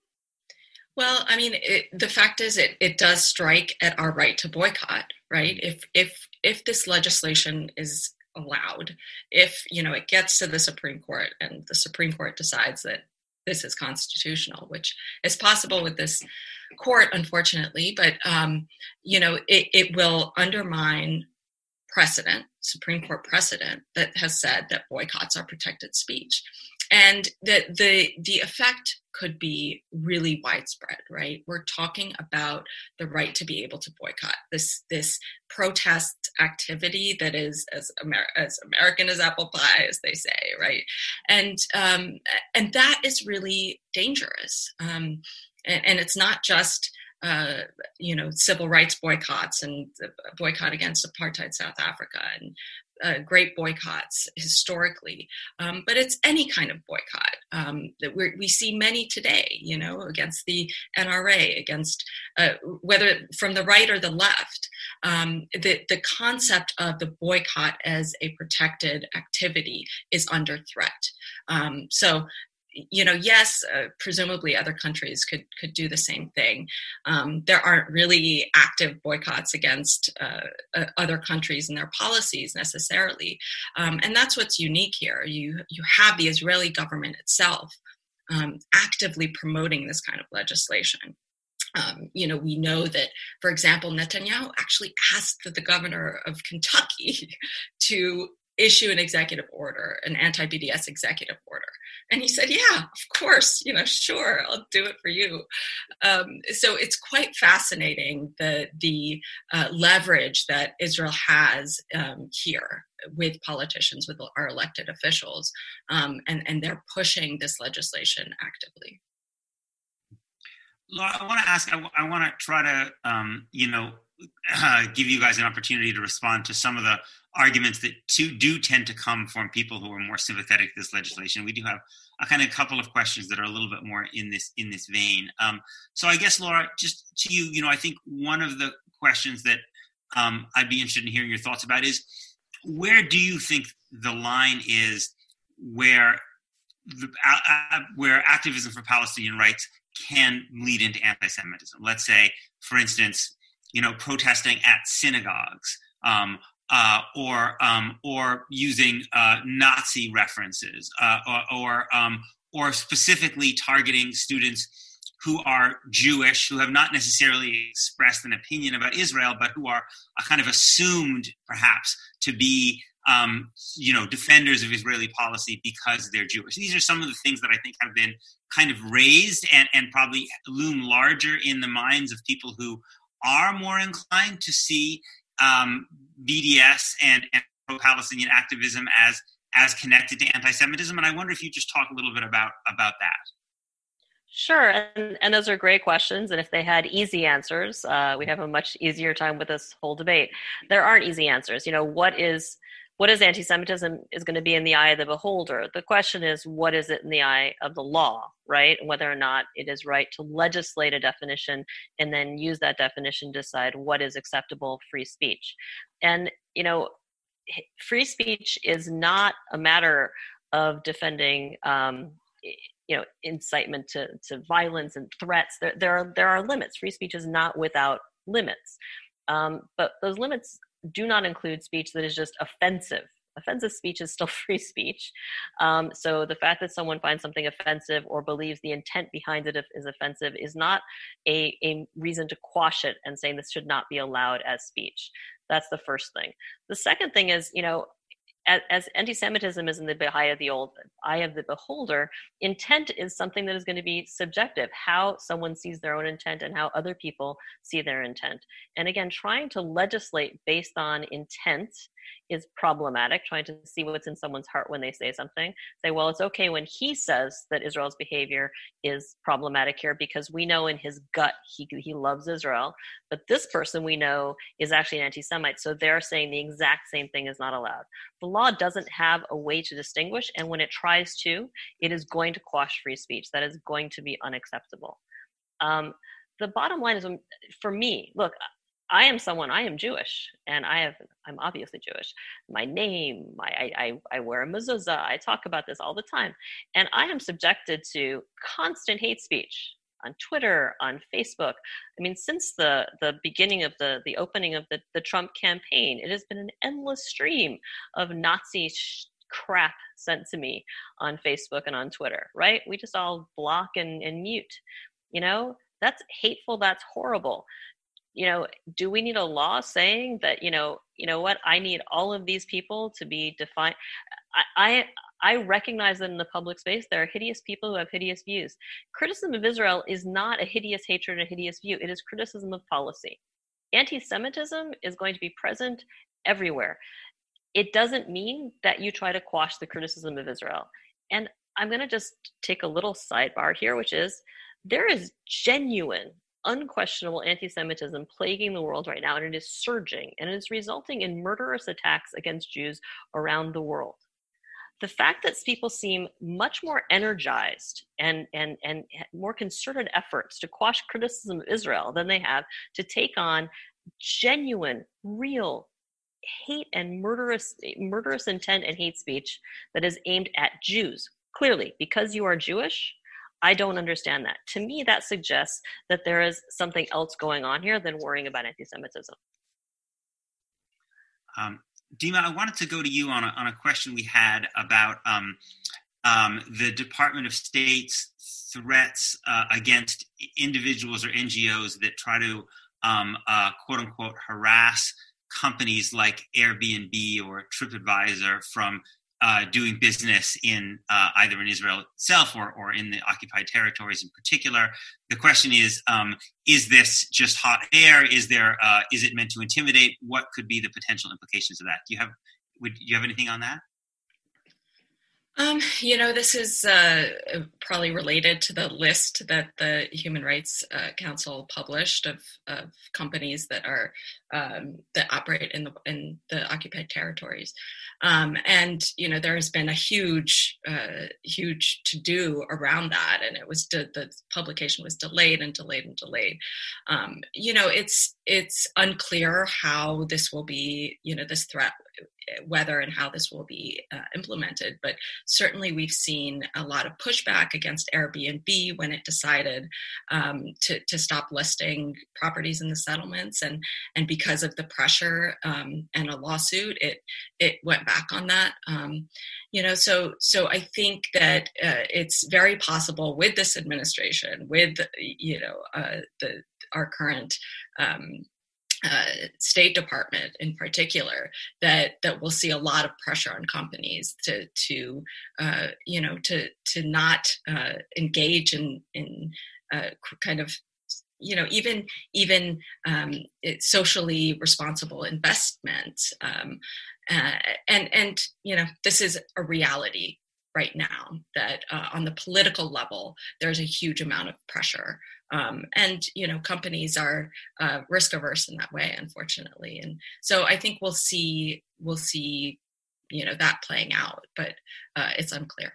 Well, I mean, it, the fact is, it, it does strike at our right to boycott, right? If if if this legislation is allowed, if, you know, it gets to the Supreme Court and the Supreme Court decides that this is constitutional, which is possible with this court, unfortunately, but um, you know, it, it will undermine precedent, Supreme Court precedent that has said that boycotts are protected speech. And the, the the effect could be really widespread, right? We're talking about the right to be able to boycott, this this protest activity that is as Amer- as American as apple pie, as they say, right? And um, and that is really dangerous. Um, and, and it's not just uh, you know, civil rights boycotts and the boycott against apartheid South Africa and uh, great boycotts historically, um, but it's any kind of boycott um, that we we see many today. You know, against the N R A, against uh, whether from the right or the left. Um, the the concept of the boycott as a protected activity is under threat. Um, so. You know, yes, uh, presumably other countries could could do the same thing. Um, there aren't really active boycotts against uh, uh, other countries and their policies necessarily, um, and that's what's unique here. You you have the Israeli government itself um, actively promoting this kind of legislation. Um, you know, we know that, for example, Netanyahu actually asked the governor of Kentucky to issue an executive order, an anti-B D S executive order. And he said, yeah, of course, you know, sure, I'll do it for you. Um, so it's quite fascinating, the, the uh, leverage that Israel has um, here with politicians, with our elected officials, um, and, and they're pushing this legislation actively. Laura, I want to ask, I, w- I want to try to, um, you know, uh, give you guys an opportunity to respond to some of the arguments that to, do tend to come from people who are more sympathetic to this legislation. We do have a kind of couple of questions that are a little bit more in this in this vein. Um, so I guess, Laura, just to you, you know, I think one of the questions that um, I'd be interested in hearing your thoughts about is, where do you think the line is where the, uh, where activism for Palestinian rights can lead into anti-Semitism? Let's say, for instance, you know, protesting at synagogues, um, uh, or um, or using uh, Nazi references, uh, or or, um, or specifically targeting students who are Jewish, who have not necessarily expressed an opinion about Israel, but who are uh, kind of assumed, perhaps, to be um, you know, defenders of Israeli policy because they're Jewish. These are some of the things that I think have been kind of raised and, and probably loom larger in the minds of people who are more inclined to see um, B D S and, and pro-Palestinian activism as as connected to anti-Semitism. And I wonder if you just talk a little bit about about that. Sure, and, and those are great questions. And if they had easy answers, uh, we'd have a much easier time with this whole debate. There aren't easy answers. You know, what is what is anti-Semitism is going to be in the eye of the beholder. The question is, what is it in the eye of the law, right? And whether or not it is right to legislate a definition and then use that definition to decide what is acceptable free speech. And, you know, free speech is not a matter of defending, um, you know, incitement to, to violence and threats. There, there are there are limits. Free speech is not without limits, um, but those limits do not include speech that is just offensive. Offensive speech is still free speech. Um, so the fact that someone finds something offensive or believes the intent behind it is offensive is not a, a reason to quash it and saying this should not be allowed as speech. That's the first thing. The second thing is, you know, as, as anti-Semitism is in the eye of the old eye of the beholder, intent is something that is going to be subjective. How someone sees their own intent and how other people see their intent. And again, trying to legislate based on intent is problematic, trying to see what's in someone's heart when they say something. Say, well, it's okay when he says that Israel's behavior is problematic here because we know in his gut he he loves Israel, but this person we know is actually an anti-Semite, so they're saying the exact same thing is not allowed. The law doesn't have a way to distinguish, and when it tries to, it is going to quash free speech. That is going to be unacceptable. Um, the bottom line is, for me, look, I am someone, I am Jewish, and I have, I'm obviously Jewish. My name, my, I, I, I wear a mezuzah, I talk about this all the time. And I am subjected to constant hate speech on Twitter, on Facebook. I mean, since the, the beginning of the, the opening of the, the Trump campaign, it has been an endless stream of Nazi sh- crap sent to me on Facebook and on Twitter, right? We just all block and, and mute. You know, that's hateful, that's horrible. You know, do we need a law saying that, you know, you know what, I need all of these people to be defined? I, I, I recognize that in the public space, there are hideous people who have hideous views. Criticism of Israel is not a hideous hatred, a hideous view. It is criticism of policy. Anti-Semitism is going to be present everywhere. It doesn't mean that you try to quash the criticism of Israel. And I'm going to just take a little sidebar here, which is there is genuine, unquestionable anti-Semitism plaguing the world right now, and it is surging, and it is resulting in murderous attacks against Jews around the world. The fact that people seem much more energized and, and, and more concerted efforts to quash criticism of Israel than they have to take on genuine, real hate and murderous, murderous intent and hate speech that is aimed at Jews. Clearly, because you are Jewish, I don't understand that. To me, that suggests that there is something else going on here than worrying about anti-Semitism. Um, Dima, I wanted to go to you on a, on a question we had about um, um, the Department of State's threats uh, against individuals or N G Os that try to, um, uh, quote unquote, harass companies like Airbnb or TripAdvisor from uh, doing business in uh, either in Israel itself or, or in the occupied territories in particular. The question is, um, is this just hot air? Is there, uh, is it meant to intimidate? What could be the potential implications of that? Do you have, would do you have anything on that? Um, you know, this is uh, probably related to the list that the Human Rights uh, Council published of, of companies that are um, that operate in the in the occupied territories, um, and you know there has been a huge, uh, huge to do around that, and it was de- the publication was delayed and delayed and delayed. Um, you know, it's it's unclear how this will be. You know, this threat. Whether and how this will be uh, implemented, but certainly we've seen a lot of pushback against Airbnb when it decided um, to, to stop listing properties in the settlements, and and because of the pressure um, and a lawsuit, it it went back on that. Um, you know, so so I think that uh, it's very possible with this administration, with you know uh, the our current. Um, Uh, State Department in particular, that that we'll see a lot of pressure on companies to to uh, you know to to not uh, engage in in uh, kind of you know even even um, socially responsible investment, um, uh, and and you know this is a reality right now that uh, on the political level there's a huge amount of pressure. Um, and, you know, companies are uh, risk averse in that way, unfortunately. And so I think we'll see, we'll see, you know, that playing out, but uh, it's unclear.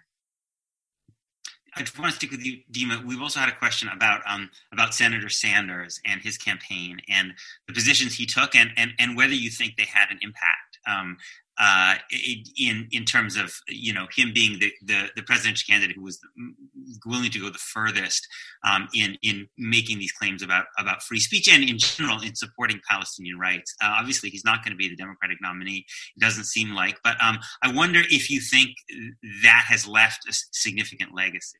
I just want to stick with you, Dima. We've also had a question about um, about Senator Sanders and his campaign and the positions he took, and and, and whether you think they had an impact um, uh, in in terms of you know him being the, the, the presidential candidate who was willing to go the furthest um, in in making these claims about about free speech and in general in supporting Palestinian rights. Uh, obviously, he's not going to be the Democratic nominee. It doesn't seem like, but um, I wonder if you think that has left a significant legacy.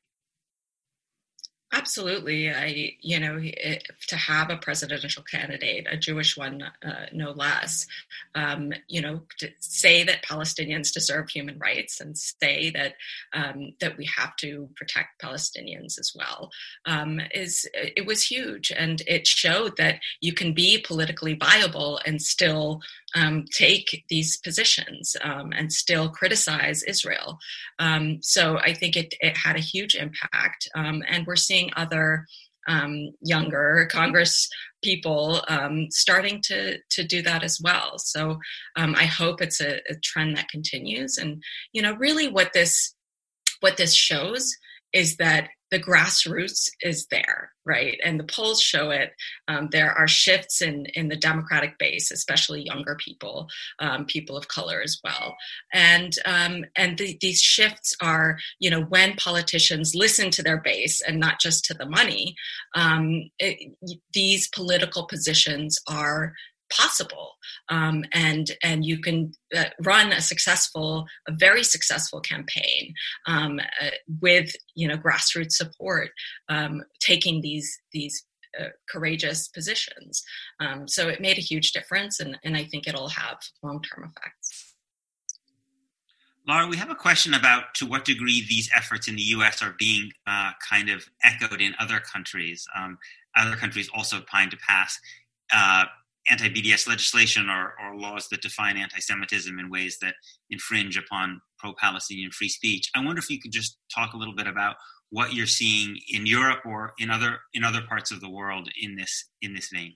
Absolutely. I, you know, it, to have a presidential candidate, a Jewish one, uh, no less, um, you know, to say that Palestinians deserve human rights and say that um, that we have to protect Palestinians as well, um, is it was huge. And it showed that you can be politically viable and still um, take these positions um, and still criticize Israel. Um, so I think it, it had a huge impact. Um, and we're seeing other um, younger Congress people um, starting to to do that as well. So um, I hope it's a, a trend that continues. And you know, really, what this what this shows is that the grassroots is there, right? And the polls show it. Um, there are shifts in, in the Democratic base, especially younger people, um, people of color as well. And um, and the, these shifts are, you know, when politicians listen to their base and not just to the money, um, it, these political positions are possible, um, and and you can uh, run a successful, a very successful campaign um, uh, with you know grassroots support, um, taking these these uh, courageous positions. Um, so it made a huge difference, and and I think it'll have long-term effects. Laura, we have a question about to what degree these efforts in the U S are being uh, kind of echoed in other countries. Um, other countries also applying to pass Uh, anti-B D S legislation or, or laws that define anti-Semitism in ways that infringe upon pro-Palestinian free speech. I wonder if you could just talk a little bit about what you're seeing in Europe or in other in other parts of the world in this in this vein.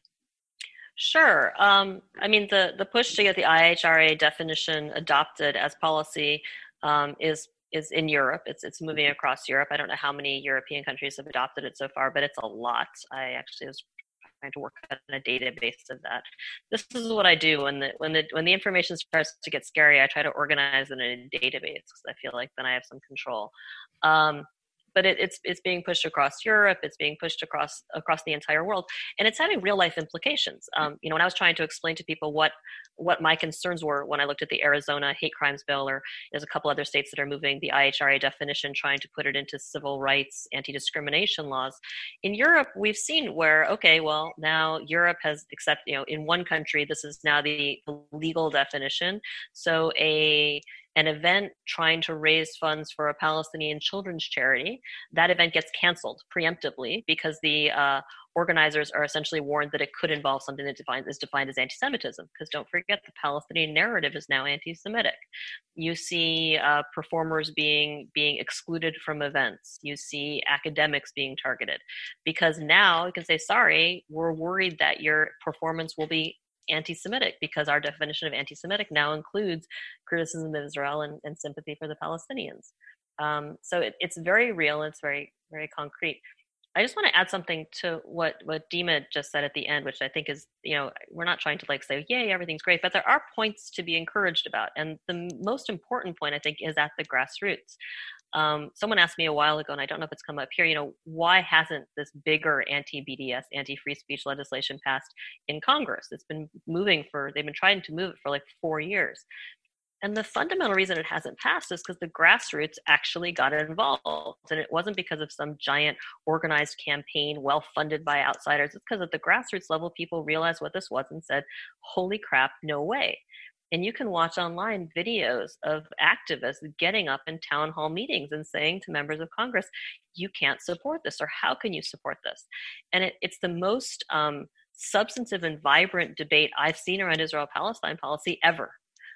Sure. Um, I mean, the, the push to get the I H R A definition adopted as policy um, is is in Europe. It's it's moving across Europe. I don't know how many European countries have adopted it so far, but it's a lot. I actually was trying to work on a database of that. This is what I do when the when the when the information starts to get scary. I try to organize it in a database because I feel like then I have some control. Um, But it, it's it's being pushed across Europe. It's being pushed across across the entire world, and it's having real life implications. Um, you know, when I was trying to explain to people what what my concerns were when I looked at the Arizona hate crimes bill, or there's a couple other states that are moving the I H R A definition, trying to put it into civil rights, anti-discrimination laws. In Europe, we've seen where okay, well now Europe has accepted. You know, in one country, this is now the legal definition. So a an event trying to raise funds for a Palestinian children's charity, that event gets canceled preemptively because the uh, organizers are essentially warned that it could involve something that defines, is defined as anti-Semitism. Because don't forget, the Palestinian narrative is now anti-Semitic. You see uh, performers being being excluded from events. You see academics being targeted. Because now you can say, sorry, we're worried that your performance will be anti-Semitic, because our definition of anti-Semitic now includes criticism of Israel and, and sympathy for the Palestinians. Um, so it, it's very real. And it's very, very concrete. I just want to add something to what, what Dima just said at the end, which I think is, you know, we're not trying to like say, yay, everything's great, but there are points to be encouraged about. And the most important point, I think, is at the grassroots. Um, someone asked me a while ago, and I don't know if it's come up here, you know, why hasn't this bigger anti-B D S, anti-free speech legislation passed in Congress? It's been moving for, they've been trying to move it for like four years. And the fundamental reason it hasn't passed is because the grassroots actually got involved. And it wasn't because of some giant organized campaign well-funded by outsiders. It's because at the grassroots level, people realized what this was and said, holy crap, no way. And you can watch online videos of activists getting up in town hall meetings and saying to members of Congress, you can't support this, or how can you support this? And it, it's the most um, substantive and vibrant debate I've seen around Israel-Palestine policy ever.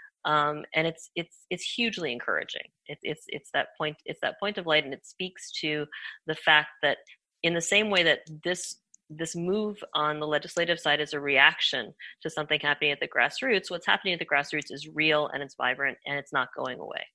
Um, and it's it's it's hugely encouraging. It, it's it's that point it's that point of light, and it speaks to the fact that in the same way that this this move on the legislative side is a reaction to something happening at the grassroots, what's happening at the grassroots is real and it's vibrant and it's not going away.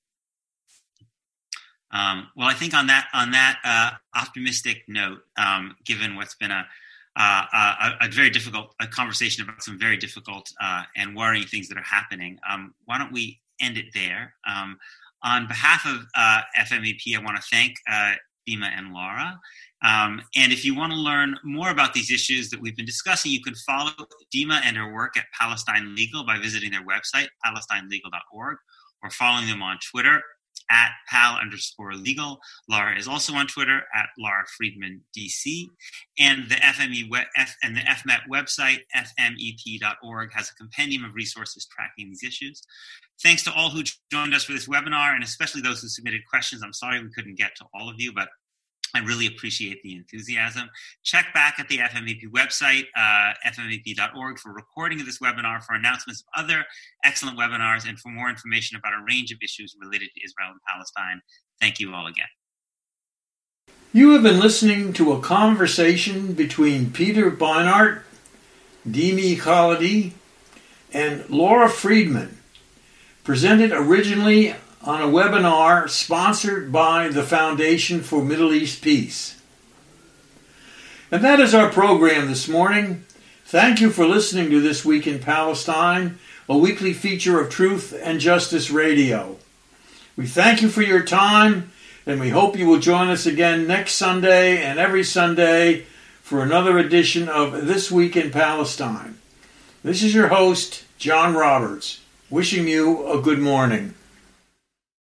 Um, well, I think on that on that uh, optimistic note, um, given what's been a uh, a, a very difficult a conversation about some very difficult uh, and worrying things that are happening, um, why don't we end it there? Um, on behalf of uh, F M E P, I want to thank uh, Dima and Laura. Um, and if you want to learn more about these issues that we've been discussing, you can follow Dima and her work at Palestine Legal by visiting their website, palestine legal dot org, or following them on Twitter at pal underscore legal. Laura is also on Twitter at Laura Friedman D C. And the F M E web, F, and the F M E P website, f m e p dot org, has a compendium of resources tracking these issues. Thanks to all who joined us for this webinar, and especially those who submitted questions. I'm sorry we couldn't get to all of you, but I really appreciate the enthusiasm. Check back at the F M E P website, uh, f m e p dot org, for recording of this webinar, for announcements of other excellent webinars, and for more information about a range of issues related to Israel and Palestine. Thank you all again. You have been listening to a conversation between Peter Beinart, Dimi Khalidi, and Laura Friedman, presented originally on a webinar sponsored by the Foundation for Middle East Peace. And that is our program this morning. Thank you for listening to This Week in Palestine, a weekly feature of Truth and Justice Radio. We thank you for your time, and we hope you will join us again next Sunday and every Sunday for another edition of This Week in Palestine. This is your host, John Roberts, wishing you a good morning.